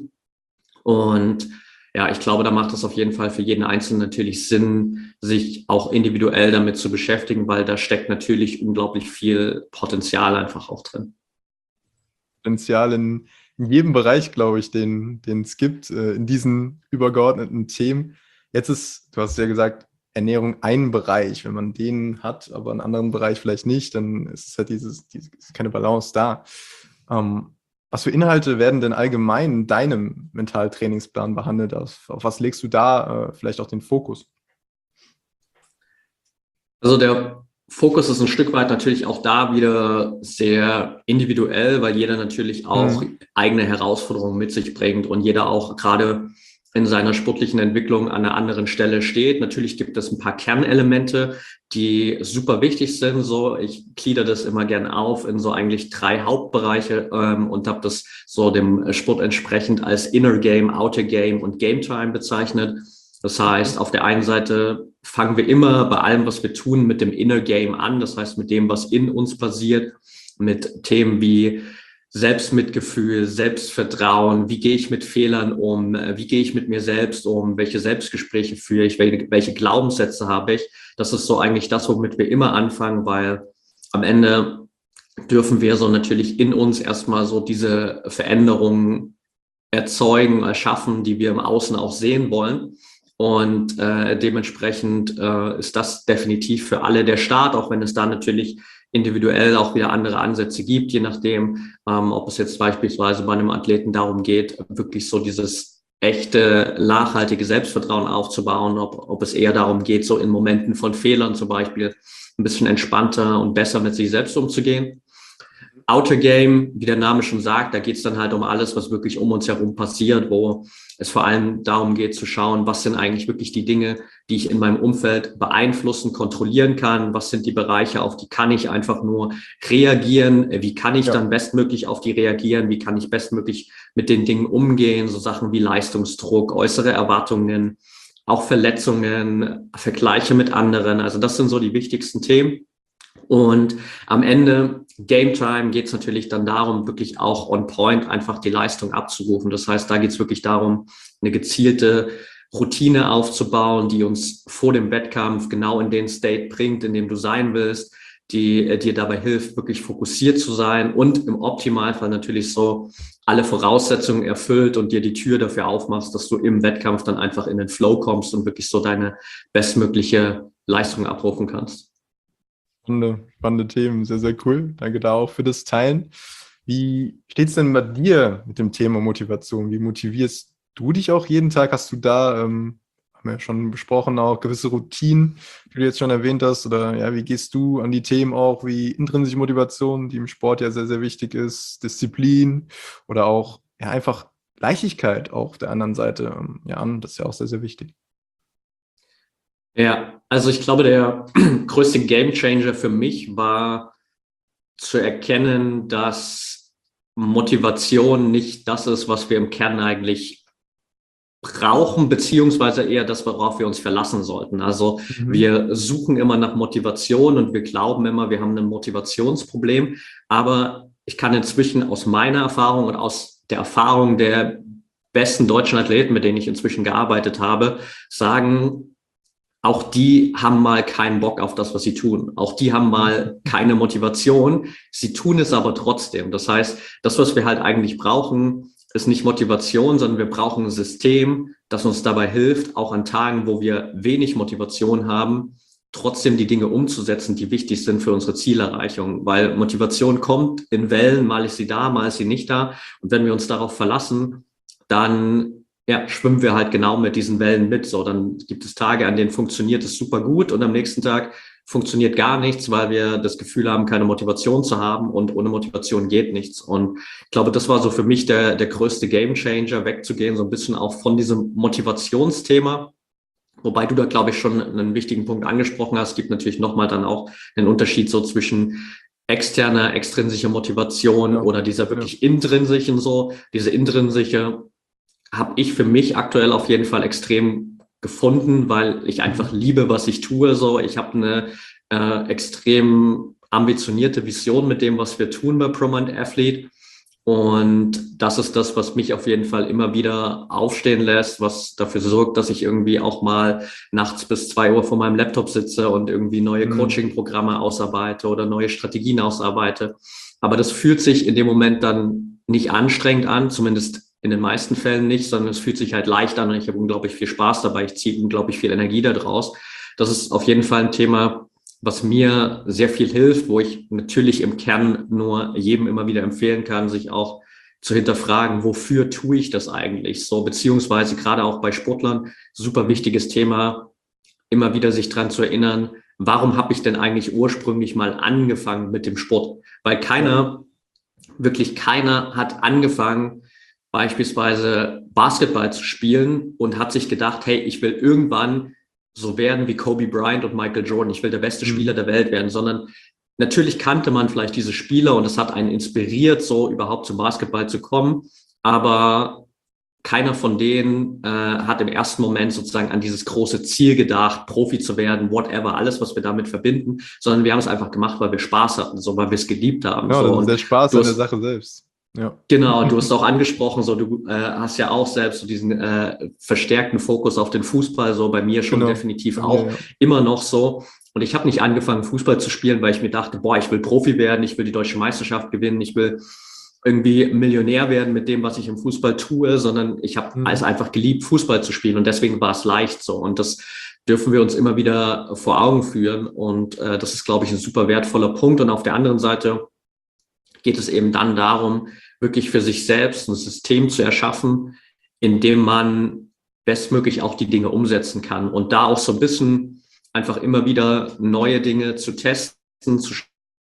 Und ja, ich glaube, da macht es auf jeden Fall für jeden Einzelnen natürlich Sinn, sich auch individuell damit zu beschäftigen, weil da steckt natürlich unglaublich viel Potenzial einfach auch drin.
Potenzial in, in jedem Bereich, glaube ich, den, den es gibt, äh, in diesen übergeordneten Themen. Jetzt ist, du hast ja gesagt, Ernährung ein Bereich. Wenn man den hat, aber einen anderen Bereich vielleicht nicht, dann ist es halt dieses, dieses ist keine Balance da. Ähm, was für Inhalte werden denn allgemein in deinem Mentaltrainingsplan behandelt? Auf, auf was legst du da äh, vielleicht auch den Fokus?
Also der Fokus ist ein Stück weit natürlich auch da wieder sehr individuell, weil jeder natürlich auch
Mhm.
eigene Herausforderungen mit sich bringt und jeder auch gerade in seiner sportlichen Entwicklung an einer anderen Stelle steht. Natürlich gibt es ein paar Kernelemente, die super wichtig sind. So, ich glieder das immer gern auf in so eigentlich drei Hauptbereiche ähm, und habe das so dem Sport entsprechend als Inner Game, Outer Game und Game Time bezeichnet. Das heißt, auf der einen Seite fangen wir immer bei allem, was wir tun, mit dem Inner Game an. Das heißt, mit dem, was in uns passiert, mit Themen wie Selbstmitgefühl, Selbstvertrauen, wie gehe ich mit Fehlern um, wie gehe ich mit mir selbst um, welche Selbstgespräche führe ich, welche, welche Glaubenssätze habe ich. Das ist so eigentlich das, womit wir immer anfangen, weil am Ende dürfen wir so natürlich in uns erstmal so diese Veränderungen erzeugen, erschaffen, die wir im Außen auch sehen wollen. Und äh, dementsprechend äh, ist das definitiv für alle der Start, auch wenn es da natürlich individuell auch wieder andere Ansätze gibt, je nachdem, ähm, ob es jetzt beispielsweise bei einem Athleten darum geht, wirklich so dieses echte, nachhaltige Selbstvertrauen aufzubauen, ob, ob es eher darum geht, so in Momenten von Fehlern zum Beispiel ein bisschen entspannter und besser mit sich selbst umzugehen. Outer Game, wie der Name schon sagt, da geht es dann halt um alles, was wirklich um uns herum passiert, wo es vor allem darum geht zu schauen, was sind eigentlich wirklich die Dinge, die ich in meinem Umfeld beeinflussen, kontrollieren kann, was sind die Bereiche, auf die kann ich einfach nur reagieren, wie kann ich
Ja.
dann bestmöglich auf die reagieren, wie kann ich bestmöglich mit den Dingen umgehen, so Sachen wie Leistungsdruck, äußere Erwartungen, auch Verletzungen, Vergleiche mit anderen, also das sind so die wichtigsten Themen. Und am Ende, Game Time, geht es natürlich dann darum, wirklich auch on point einfach die Leistung abzurufen. Das heißt, da geht es wirklich darum, eine gezielte Routine aufzubauen, die uns vor dem Wettkampf genau in den State bringt, in dem du sein willst, die äh, dir dabei hilft, wirklich fokussiert zu sein und im Optimalfall natürlich so alle Voraussetzungen erfüllt und dir die Tür dafür aufmachst, dass du im Wettkampf dann einfach in den Flow kommst und wirklich so deine bestmögliche Leistung abrufen kannst.
Spannende, spannende Themen, sehr, sehr cool. Danke da auch für das Teilen. Wie steht es denn bei dir mit dem Thema Motivation? Wie motivierst du dich auch jeden Tag? Hast du da, ähm, haben wir ja schon besprochen, auch gewisse Routinen, die du jetzt schon erwähnt hast? Oder ja, wie gehst du an die Themen auch wie intrinsische Motivation, die im Sport ja sehr, sehr wichtig ist, Disziplin oder auch ja, einfach Leichtigkeit auch auf der anderen Seite ähm, ja, an? Das ist ja auch sehr, sehr wichtig.
Ja, also ich glaube, der größte Gamechanger für mich war zu erkennen, dass Motivation nicht das ist, was wir im Kern eigentlich brauchen, beziehungsweise eher das, worauf wir uns verlassen sollten. Also
Mhm.
wir suchen immer nach Motivation und wir glauben immer, wir haben ein Motivationsproblem. Aber ich kann inzwischen aus meiner Erfahrung und aus der Erfahrung der besten deutschen Athleten, mit denen ich inzwischen gearbeitet habe, sagen, auch die haben mal keinen Bock auf das, was sie tun. Auch die haben mal keine Motivation. Sie tun es aber trotzdem. Das heißt, das, was wir halt eigentlich brauchen, ist nicht Motivation, sondern wir brauchen ein System, das uns dabei hilft, auch an Tagen, wo wir wenig Motivation haben, trotzdem die Dinge umzusetzen, die wichtig sind für unsere Zielerreichung. Weil Motivation kommt in Wellen, mal ist sie da, mal ist sie nicht da. Und wenn wir uns darauf verlassen, dann ja, schwimmen wir halt genau mit diesen Wellen mit. So, dann gibt es Tage, an denen funktioniert es super gut und am nächsten Tag funktioniert gar nichts, weil wir das Gefühl haben, keine Motivation zu haben und ohne Motivation geht nichts. Und ich glaube, das war so für mich der, der größte Gamechanger, wegzugehen, so ein bisschen auch von diesem Motivationsthema. Wobei du da, glaube ich, schon einen wichtigen Punkt angesprochen hast. Es gibt natürlich nochmal dann auch einen Unterschied so zwischen externer, extrinsischer Motivation
Ja,
oder dieser
ja.
wirklich intrinsischen so. Diese intrinsische habe ich für mich aktuell auf jeden Fall extrem gefunden, weil ich einfach
Mhm.
liebe, was ich tue. So, ich habe eine äh, extrem ambitionierte Vision mit dem, was wir tun bei ProMind Athlete. Und das ist das, was mich auf jeden Fall immer wieder aufstehen lässt, was dafür sorgt, dass ich irgendwie auch mal nachts bis zwei Uhr vor meinem Laptop sitze und irgendwie neue
Mhm.
Coaching-Programme ausarbeite oder neue Strategien ausarbeite. Aber das fühlt sich in dem Moment dann nicht anstrengend an, zumindest in den meisten Fällen nicht, sondern es fühlt sich halt leicht an und ich habe unglaublich viel Spaß dabei. Ich ziehe unglaublich viel Energie daraus. Das ist auf jeden Fall ein Thema, was mir sehr viel hilft, wo ich natürlich im Kern nur jedem immer wieder empfehlen kann, sich auch zu hinterfragen, wofür tue ich das eigentlich so, beziehungsweise gerade auch bei Sportlern, super wichtiges Thema, immer wieder sich dran zu erinnern, warum habe ich denn eigentlich ursprünglich mal angefangen mit dem Sport? Weil keiner, wirklich keiner hat angefangen, beispielsweise Basketball zu spielen und hat sich gedacht, hey, ich will irgendwann so werden wie Kobe Bryant und Michael Jordan. Ich will der beste Spieler der Welt werden, sondern natürlich kannte man vielleicht diese Spieler und es hat einen inspiriert, so überhaupt zum Basketball zu kommen. Aber keiner von denen äh, hat im ersten Moment sozusagen an dieses große Ziel gedacht, Profi zu werden, whatever, alles, was wir damit verbinden, sondern wir haben es einfach gemacht, weil wir Spaß hatten, so, weil wir es geliebt haben.
Ja,
So.
das ist
Und
der Spaß
du
an der
hast,
Sache selbst. Ja.
genau, du hast auch angesprochen, so, du äh, hast ja auch selbst so diesen äh, verstärkten Fokus auf den Fußball, so bei mir schon
Genau.
definitiv
Ja,
auch
ja.
immer noch so. Und ich habe nicht angefangen, Fußball zu spielen, weil ich mir dachte, boah, ich will Profi werden, ich will die deutsche Meisterschaft gewinnen, ich will irgendwie Millionär werden mit dem, was ich im Fußball tue, sondern ich habe
Mhm.
es einfach geliebt, Fußball zu spielen und deswegen war es leicht so. Und das dürfen wir uns immer wieder vor Augen führen und äh, das ist, glaube ich, ein super wertvoller Punkt. Und auf der anderen Seite geht es eben dann darum, wirklich für sich selbst ein System zu erschaffen, in dem man bestmöglich auch die Dinge umsetzen kann und da auch so ein bisschen einfach immer wieder neue Dinge zu testen, zu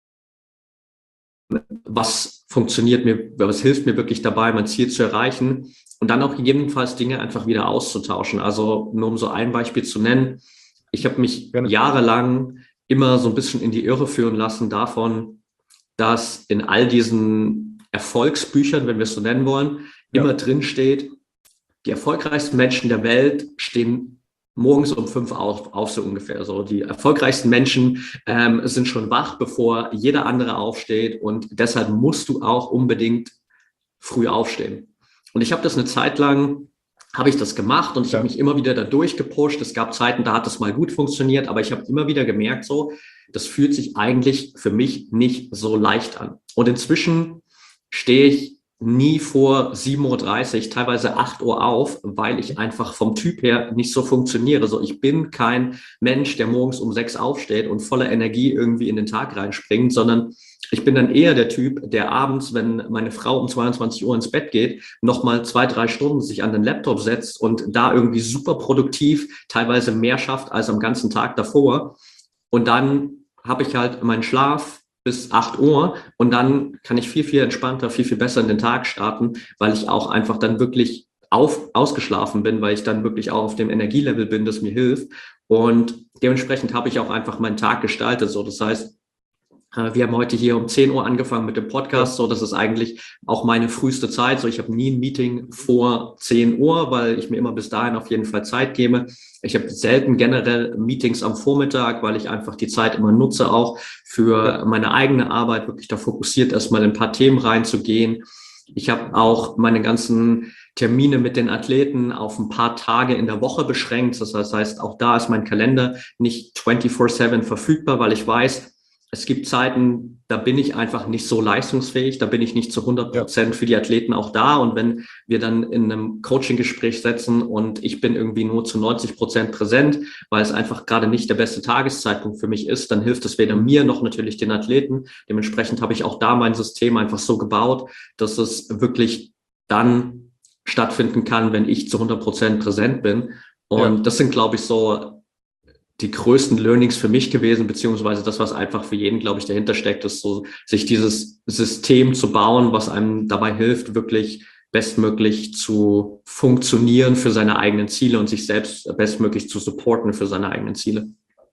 was funktioniert mir, was hilft mir wirklich dabei, mein Ziel zu erreichen und dann auch gegebenenfalls Dinge einfach wieder auszutauschen. Also nur um so ein Beispiel zu nennen, ich habe mich
Gerne.
jahrelang immer so ein bisschen in die Irre führen lassen davon, dass in all diesen Erfolgsbüchern, wenn wir es so nennen wollen,
Ja.
immer drin steht, die erfolgreichsten Menschen der Welt stehen morgens um fünf auf, auf so ungefähr. So die erfolgreichsten Menschen ähm, sind schon wach, bevor jeder andere aufsteht und deshalb musst du auch unbedingt früh aufstehen. Und ich habe das eine Zeit lang, habe ich das gemacht und ich
Ja.
habe mich immer wieder da durchgepusht. Es gab Zeiten, da hat das mal gut funktioniert, aber ich habe immer wieder gemerkt, so, das fühlt sich eigentlich für mich nicht so leicht an. Und inzwischen stehe ich nie vor sieben Uhr dreißig, teilweise acht Uhr auf, weil ich einfach vom Typ her nicht so funktioniere. So, ich bin kein Mensch, der morgens um sechs aufsteht und voller Energie irgendwie in den Tag reinspringt, sondern ich bin dann eher der Typ, der abends, wenn meine Frau um zweiundzwanzig Uhr ins Bett geht, nochmal zwei, drei Stunden sich an den Laptop setzt und da irgendwie super produktiv, teilweise mehr schafft als am ganzen Tag davor. Und dann habe ich halt meinen Schlaf bis acht Uhr und dann kann ich viel, viel entspannter, viel, viel besser in den Tag starten, weil ich auch einfach dann wirklich auf, ausgeschlafen bin, weil ich dann wirklich auch auf dem Energielevel bin, das mir hilft. Und dementsprechend habe ich auch einfach meinen Tag gestaltet. So, das heißt, wir haben heute hier um zehn Uhr angefangen mit dem Podcast, so das ist eigentlich auch meine früheste Zeit. So, ich habe nie ein Meeting vor zehn Uhr, weil ich mir immer bis dahin auf jeden Fall Zeit gebe. Ich habe selten generell Meetings am Vormittag, weil ich einfach die Zeit immer nutze, auch für meine eigene Arbeit, wirklich da fokussiert erstmal in ein paar Themen reinzugehen. Ich habe auch meine ganzen Termine mit den Athleten auf ein paar Tage in der Woche beschränkt. Das heißt, auch da ist mein Kalender nicht vierundzwanzig sieben verfügbar, weil ich weiß, es gibt Zeiten, da bin ich einfach nicht so leistungsfähig, da bin ich nicht zu hundert Prozent für die Athleten auch da. Und wenn wir dann in einem Coaching-Gespräch setzen und ich bin irgendwie nur zu neunzig Prozent präsent, weil es einfach gerade nicht der beste Tageszeitpunkt für mich ist, dann hilft es weder mir noch natürlich den Athleten. Dementsprechend habe ich auch da mein System einfach so gebaut, dass es wirklich dann stattfinden kann, wenn ich zu hundert Prozent präsent bin. Und ja, das sind, glaube ich, so die größten Learnings für mich gewesen, beziehungsweise das, was einfach für jeden, glaube ich, dahinter steckt, ist so, sich dieses System zu bauen, was einem dabei hilft, wirklich bestmöglich zu funktionieren für seine eigenen Ziele und sich selbst bestmöglich zu supporten für seine eigenen Ziele.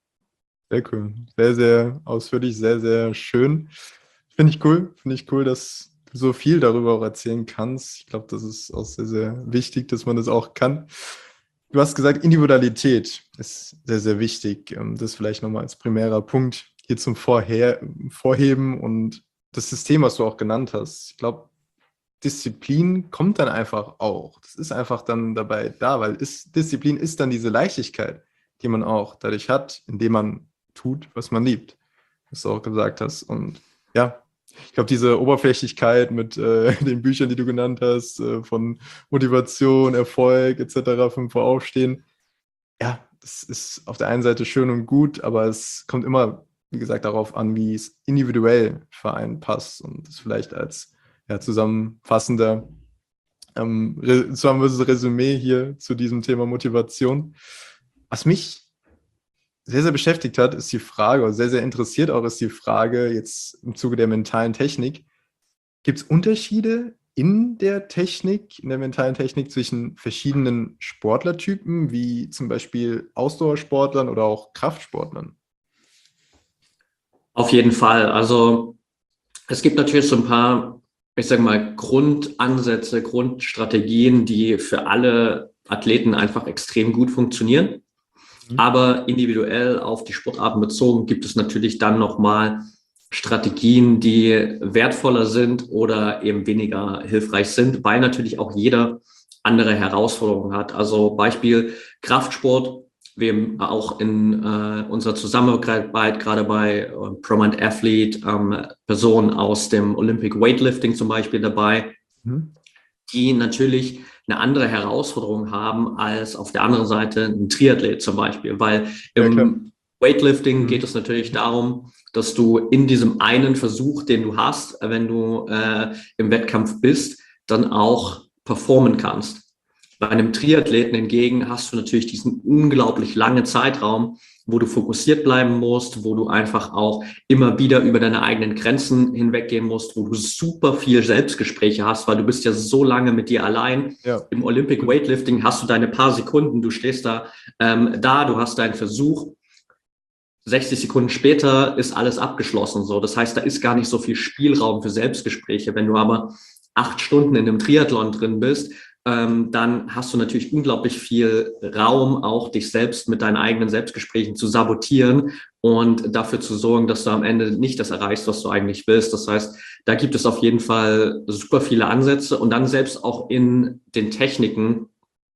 Sehr cool. Sehr, sehr ausführlich, sehr, sehr schön. Finde ich cool. Finde ich cool, dass du so viel darüber auch erzählen kannst. Ich glaube, das ist auch sehr, sehr wichtig, dass man das auch kann. Du hast gesagt, Individualität ist sehr, sehr wichtig. Das vielleicht nochmal als primärer Punkt hier zum Vorher Vorheben und das System, was du auch genannt hast. Ich glaube, Disziplin kommt dann einfach auch. Das ist einfach dann dabei da, weil ist, Disziplin ist dann diese Leichtigkeit, die man auch dadurch hat, indem man tut, was man liebt, was du auch gesagt hast. Und ja, ich glaube, diese Oberflächlichkeit mit äh, den Büchern, die du genannt hast, äh, von Motivation, Erfolg et cetera, fünf Uhr aufstehen, ja, das ist auf der einen Seite schön und gut, aber es kommt immer, wie gesagt, darauf an, wie es individuell für einen passt und das vielleicht als ja, zusammenfassender ähm, zusammenfassendes Resümee hier zu diesem Thema Motivation. Was mich sehr, sehr beschäftigt hat, ist die Frage, oder sehr, sehr interessiert auch ist die Frage jetzt im Zuge der mentalen Technik. Gibt es Unterschiede in der Technik, in der mentalen Technik zwischen verschiedenen Sportlertypen, wie zum Beispiel Ausdauersportlern oder auch Kraftsportlern?
Auf jeden Fall. Also es gibt natürlich so ein paar, ich sage mal, Grundansätze, Grundstrategien, die für alle Athleten einfach extrem gut funktionieren.
Mhm.
Aber individuell auf die Sportarten bezogen gibt es natürlich dann nochmal Strategien, die wertvoller sind oder eben weniger hilfreich sind, weil natürlich auch jeder andere Herausforderungen hat. Also Beispiel Kraftsport. Wir haben auch in äh, unserer Zusammenarbeit gerade bei äh, Prominent Athlete ähm, Personen aus dem Olympic Weightlifting zum Beispiel dabei,
Mhm.
die natürlich eine andere Herausforderung haben als auf der anderen Seite ein Triathlet zum Beispiel, weil
Ja, klar.
im Weightlifting
Mhm.
geht es natürlich darum, dass du in diesem einen Versuch, den du hast, wenn du äh, im Wettkampf bist, dann auch performen kannst. Bei einem Triathleten hingegen hast du natürlich diesen unglaublich langen Zeitraum, wo du fokussiert bleiben musst, wo du einfach auch immer wieder über deine eigenen Grenzen hinweggehen musst, wo du super viel Selbstgespräche hast, weil du bist ja so lange mit dir allein.
Ja.
Im Olympic Weightlifting hast du deine paar Sekunden, du stehst da, ähm, da, du hast deinen Versuch, sechzig Sekunden später ist alles abgeschlossen. So. Das heißt, da ist gar nicht so viel Spielraum für Selbstgespräche. Wenn du aber acht Stunden in einem Triathlon drin bist, ähm, dann hast du natürlich unglaublich viel Raum, auch dich selbst mit deinen eigenen Selbstgesprächen zu sabotieren und dafür zu sorgen, dass du am Ende nicht das erreichst, was du eigentlich willst. Das heißt, da gibt es auf jeden Fall super viele Ansätze und dann selbst auch in den Techniken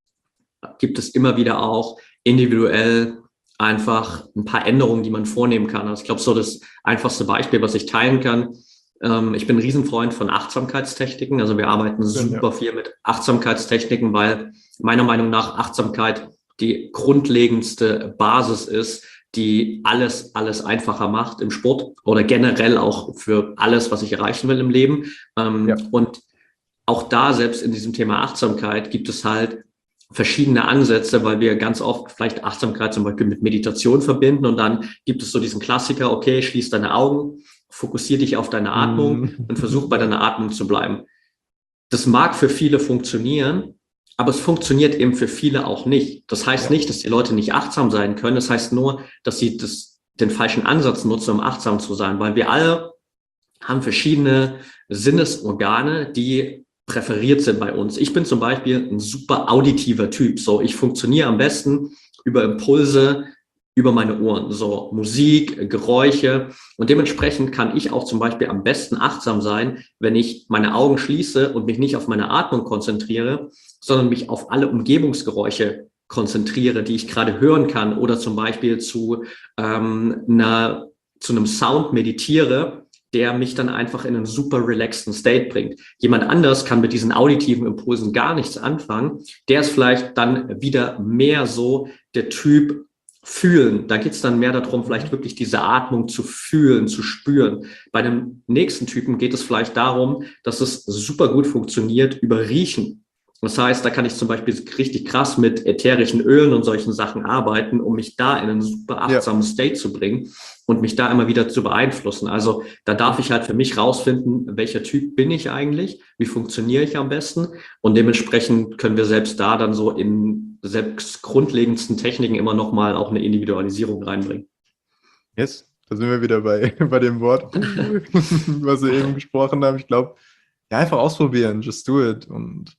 gibt es immer wieder auch individuell einfach ein paar Änderungen, die man vornehmen kann. Also ich glaube, so das einfachste Beispiel, was ich teilen kann, ähm, ich bin ein Riesenfreund von Achtsamkeitstechniken. Also wir arbeiten
Schön,
super
ja.
viel mit Achtsamkeitstechniken, weil meiner Meinung nach Achtsamkeit die grundlegendste Basis ist, die alles, alles einfacher macht im Sport oder generell auch für alles, was ich erreichen will im Leben. Ähm,
Ja.
Und auch da, selbst in diesem Thema Achtsamkeit, gibt es halt verschiedene Ansätze, weil wir ganz oft vielleicht Achtsamkeit zum Beispiel mit Meditation verbinden und dann gibt es so diesen Klassiker, okay, schließ deine Augen, fokussiere dich auf deine Atmung
Mhm.
und versuch bei
Ja.
deiner Atmung zu bleiben. Das mag für viele funktionieren, aber es funktioniert eben für viele auch nicht. Das heißt
Ja.
nicht, dass die Leute nicht achtsam sein können. Das heißt nur, dass sie das, den falschen Ansatz nutzen, um achtsam zu sein, weil wir alle haben verschiedene Sinnesorgane, die präferiert sind bei uns. Ich bin zum Beispiel ein super auditiver Typ. So, ich funktioniere am besten über Impulse, über meine Ohren. So, Musik, Geräusche. Und dementsprechend kann ich auch zum Beispiel am besten achtsam sein, wenn ich meine Augen schließe und mich nicht auf meine Atmung konzentriere, sondern mich auf alle Umgebungsgeräusche konzentriere, die ich gerade hören kann oder zum Beispiel zu, ähm, einer, zu einem Sound meditiere, der mich dann einfach in einen super relaxten State bringt. Jemand anders kann mit diesen auditiven Impulsen gar nichts anfangen. Der ist vielleicht dann wieder mehr so der Typ fühlen. Da geht es dann mehr darum, vielleicht wirklich diese Atmung zu fühlen, zu spüren. Bei dem nächsten Typen geht es vielleicht darum, dass es super gut funktioniert über Riechen. Das heißt, da kann ich zum Beispiel richtig krass mit ätherischen Ölen und solchen Sachen arbeiten, um mich da in einen super achtsamen ja. State zu bringen und mich da immer wieder zu beeinflussen. Also da darf ich halt für mich rausfinden, welcher Typ bin ich eigentlich, wie funktioniere ich am besten und dementsprechend können wir selbst da dann so in selbst grundlegendsten Techniken immer noch mal auch eine Individualisierung reinbringen.
Yes, da sind wir wieder bei, bei dem Wort, was wir eben gesprochen haben. Ich glaube, ja, einfach ausprobieren, just do it. Und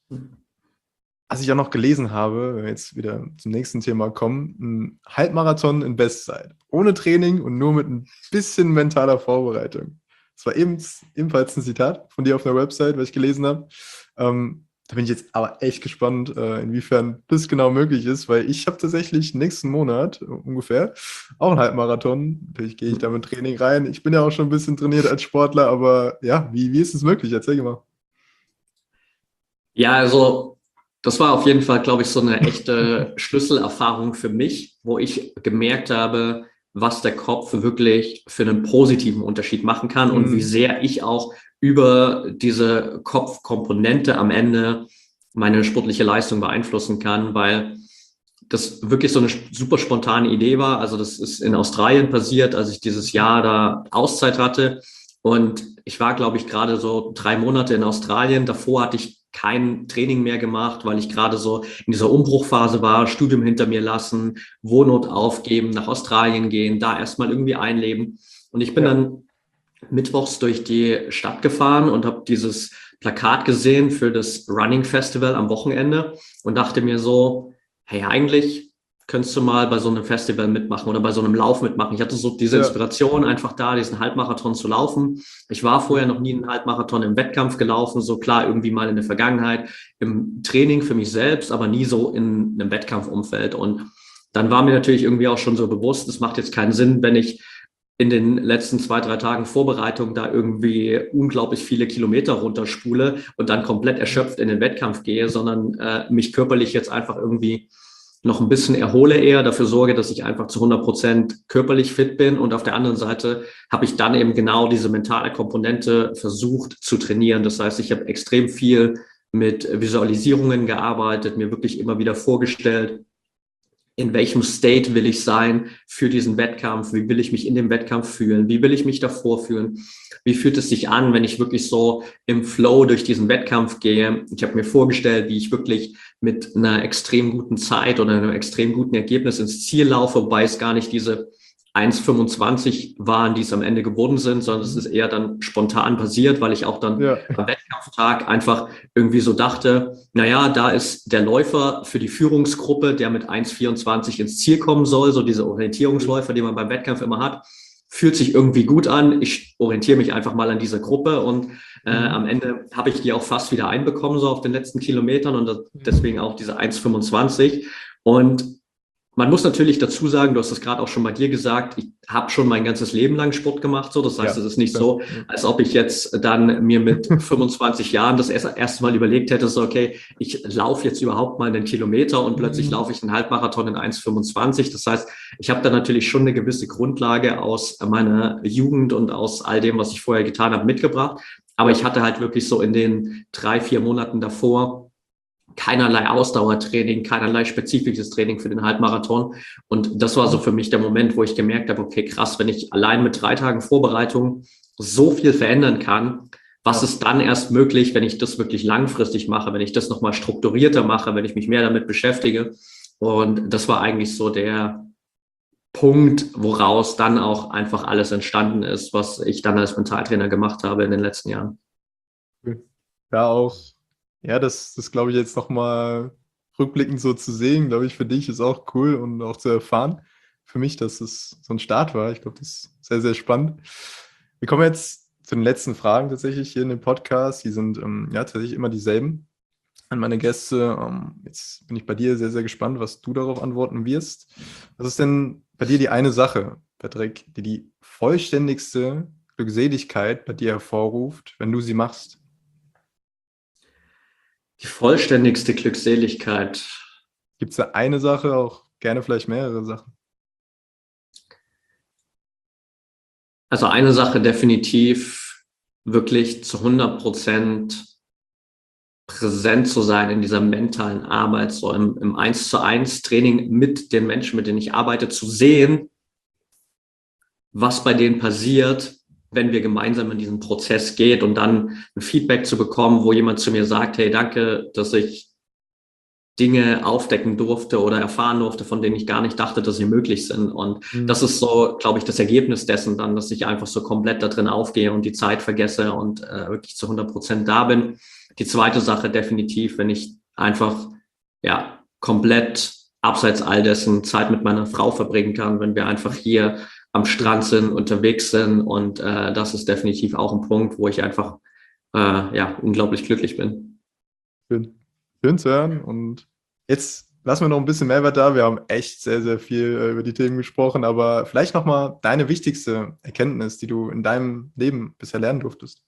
was ich auch noch gelesen habe, wenn wir jetzt wieder zum nächsten Thema kommen, ein Halbmarathon in Bestzeit, ohne Training und nur mit ein bisschen mentaler Vorbereitung. Das war eben, ebenfalls ein Zitat von dir auf der Website, was ich gelesen habe. Ähm, da bin ich jetzt aber echt gespannt, äh, inwiefern das genau möglich ist, weil ich habe tatsächlich nächsten Monat ungefähr auch einen Halbmarathon. Natürlich gehe ich da mit Training rein. Ich bin ja auch schon ein bisschen trainiert als Sportler, aber ja, wie, wie ist es möglich? Erzähl mal.
Ja, also das war auf jeden Fall, glaube ich, so eine echte Schlüsselerfahrung für mich, wo ich gemerkt habe, was der Kopf wirklich für einen positiven Unterschied machen kann und wie sehr ich auch über diese Kopfkomponente am Ende meine sportliche Leistung beeinflussen kann, weil das wirklich so eine super spontane Idee war. Also das ist in Australien passiert, als ich dieses Jahr da Auszeit hatte. Und ich war, glaube ich, gerade so drei Monate in Australien. Davor hatte ich kein Training mehr gemacht, weil ich gerade so in dieser Umbruchphase war, Studium hinter mir lassen, Wohnort aufgeben, nach Australien gehen, da erstmal irgendwie einleben. Und ich bin ja. dann mittwochs durch die Stadt gefahren und habe dieses Plakat gesehen für das Running Festival am Wochenende und dachte mir so, hey, eigentlich könntest du mal bei so einem Festival mitmachen oder bei so einem Lauf mitmachen. Ich hatte so diese ja. Inspiration einfach da, diesen Halbmarathon zu laufen. Ich war vorher noch nie einen Halbmarathon im Wettkampf gelaufen, so klar irgendwie mal in der Vergangenheit im Training für mich selbst, aber nie so in einem Wettkampfumfeld. Und dann war mir natürlich irgendwie auch schon so bewusst, es macht jetzt keinen Sinn, wenn ich in den letzten zwei, drei Tagen Vorbereitung da irgendwie unglaublich viele Kilometer runterspule und dann komplett erschöpft in den Wettkampf gehe, sondern äh, mich körperlich jetzt einfach irgendwie noch ein bisschen erhole eher, dafür sorge, dass ich einfach zu hundert Prozent körperlich fit bin. Und auf der anderen Seite habe ich dann eben genau diese mentale Komponente versucht zu trainieren. Das heißt, ich habe extrem viel mit Visualisierungen gearbeitet, mir wirklich immer wieder vorgestellt, in welchem State will ich sein für diesen Wettkampf? Wie will ich mich in dem Wettkampf fühlen? Wie will ich mich davor fühlen? Wie fühlt es sich an, wenn ich wirklich so im Flow durch diesen Wettkampf gehe? Ich habe mir vorgestellt, wie ich wirklich mit einer extrem guten Zeit oder einem extrem guten Ergebnis ins Ziel laufe, wobei es gar nicht diese eins fünfundzwanzig waren, die es am Ende geworden sind, sondern es ist eher dann spontan passiert, weil ich auch dann ja. am Wettkampftag einfach irgendwie so dachte, naja, da ist der Läufer für die Führungsgruppe, der mit eins vierundzwanzig ins Ziel kommen soll, so diese Orientierungsläufer, die man beim Wettkampf immer hat, fühlt sich irgendwie gut an. Ich orientiere mich einfach mal an dieser Gruppe und äh, mhm. am Ende habe ich die auch fast wieder einbekommen, so auf den letzten Kilometern und das, deswegen auch diese eins fünfundzwanzig. Und man muss natürlich dazu sagen, du hast es gerade auch schon bei dir gesagt, ich habe schon mein ganzes Leben lang Sport gemacht. So. Das heißt, ja, es ist nicht ja. so, als ob ich jetzt dann mir mit fünfundzwanzig Jahren das erste, erste Mal überlegt hätte, so okay, ich laufe jetzt überhaupt mal einen Kilometer und plötzlich mhm. laufe ich einen Halbmarathon in eins fünfundzwanzig. Das heißt, ich habe da natürlich schon eine gewisse Grundlage aus meiner Jugend und aus all dem, was ich vorher getan habe, mitgebracht. Aber ich hatte halt wirklich so in den drei, vier Monaten davor keinerlei Ausdauertraining, keinerlei spezifisches Training für den Halbmarathon. Und das war so für mich der Moment, wo ich gemerkt habe, okay, krass, wenn ich allein mit drei Tagen Vorbereitung so viel verändern kann, was ist dann erst möglich, wenn ich das wirklich langfristig mache, wenn ich das nochmal strukturierter mache, wenn ich mich mehr damit beschäftige. Und das war eigentlich so der Punkt, woraus dann auch einfach alles entstanden ist, was ich dann als Mentaltrainer gemacht habe in den letzten Jahren.
Ja, auch. Ja, das, das glaube ich jetzt nochmal rückblickend so zu sehen, glaube ich, für dich ist auch cool und auch zu erfahren. Für mich, dass es so ein Start war. Ich glaube, das ist sehr, sehr spannend. Wir kommen jetzt zu den letzten Fragen tatsächlich hier in dem Podcast. Die sind ähm, ja tatsächlich immer dieselben an meine Gäste. Ähm, jetzt bin ich bei dir sehr, sehr gespannt, was du darauf antworten wirst. Was ist denn bei dir die eine Sache, Patrick, die die vollständigste Glückseligkeit bei dir hervorruft, wenn du sie machst?
Die vollständigste Glückseligkeit.
Gibt es da eine Sache, auch gerne vielleicht mehrere Sachen?
Also eine Sache definitiv, wirklich zu hundert Prozent präsent zu sein in dieser mentalen Arbeit, so im, im eins zu eins Training mit den Menschen, mit denen ich arbeite, zu sehen, was bei denen passiert, wenn wir gemeinsam in diesen Prozess geht und dann ein Feedback zu bekommen, wo jemand zu mir sagt, hey, danke, dass ich Dinge aufdecken durfte oder erfahren durfte, von denen ich gar nicht dachte, dass sie möglich sind. Und mhm. das ist so, glaube ich, das Ergebnis dessen dann, dass ich einfach so komplett da drin aufgehe und die Zeit vergesse und äh, wirklich zu hundert Prozent da bin. Die zweite Sache definitiv, wenn ich einfach, ja, komplett abseits all dessen Zeit mit meiner Frau verbringen kann, wenn wir einfach hier am Strand sind, unterwegs sind und äh, das ist definitiv auch ein Punkt, wo ich einfach äh, ja, unglaublich glücklich bin.
Schön. Schön zu hören und jetzt lassen wir noch ein bisschen Mehrwert da. Wir haben echt sehr, sehr viel äh, über die Themen gesprochen, aber vielleicht nochmal deine wichtigste Erkenntnis, die du in deinem Leben bisher lernen durftest.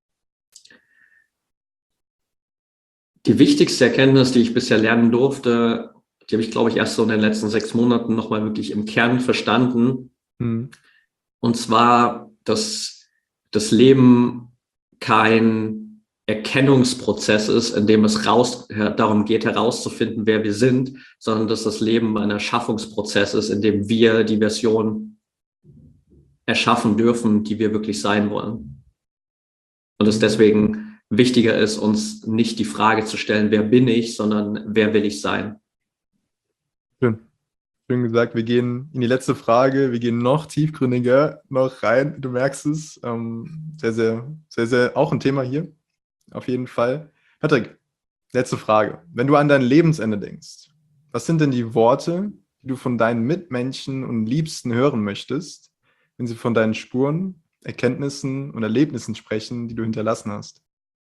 Die wichtigste Erkenntnis, die ich bisher lernen durfte, die habe ich, glaube ich, erst so in den letzten sechs Monaten nochmal wirklich im Kern verstanden. Mhm. Und zwar, dass das Leben kein Erkennungsprozess ist, in dem es raus, darum geht, herauszufinden, wer wir sind, sondern dass das Leben ein Erschaffungsprozess ist, in dem wir die Version erschaffen dürfen, die wir wirklich sein wollen. Und es deswegen wichtiger ist, uns nicht die Frage zu stellen, wer bin ich, sondern wer will ich sein.
Schön. Schön gesagt, wir gehen in die letzte Frage, wir gehen noch tiefgründiger noch rein, du merkst es. Ähm, sehr, sehr, sehr, sehr, auch ein Thema hier, auf jeden Fall. Patrick, letzte Frage. Wenn du an dein Lebensende denkst, was sind denn die Worte, die du von deinen Mitmenschen und Liebsten hören möchtest, wenn sie von deinen Spuren, Erkenntnissen und Erlebnissen sprechen, die du hinterlassen hast?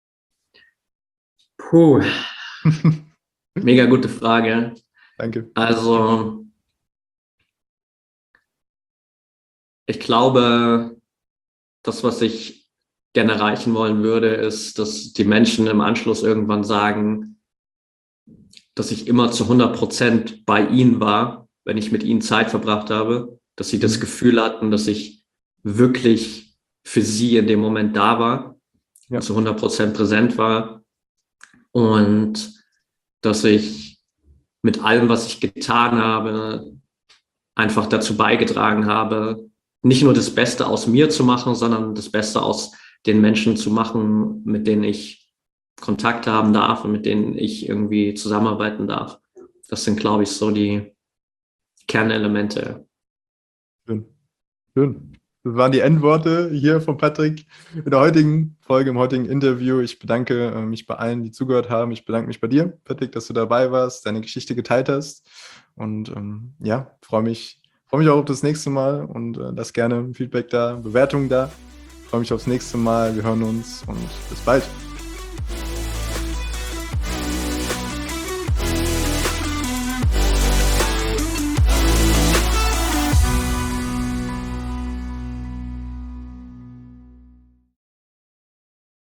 Puh, mega gute Frage.
Danke.
Also, ich glaube, das, was ich gerne erreichen wollen würde, ist, dass die Menschen im Anschluss irgendwann sagen, dass ich immer zu hundert Prozent bei ihnen war, wenn ich mit ihnen Zeit verbracht habe, dass sie das Gefühl hatten, dass ich wirklich für sie in dem Moment da war, ja, zu hundert Prozent präsent war und dass ich mit allem, was ich getan habe, einfach dazu beigetragen habe, nicht nur das Beste aus mir zu machen, sondern das Beste aus den Menschen zu machen, mit denen ich Kontakt haben darf und mit denen ich irgendwie zusammenarbeiten darf. Das sind, glaube ich, so die Kernelemente.
Schön. Schön. Das waren die Endworte hier von Patrick in der heutigen Folge, im heutigen Interview. Ich bedanke mich bei allen, die zugehört haben. Ich bedanke mich bei dir, Patrick, dass du dabei warst, deine Geschichte geteilt hast. Und ähm, ja, freue mich, freue mich auch auf das nächste Mal und äh, lass gerne Feedback da, Bewertungen da. Freue mich aufs nächste Mal. Wir hören uns und bis bald.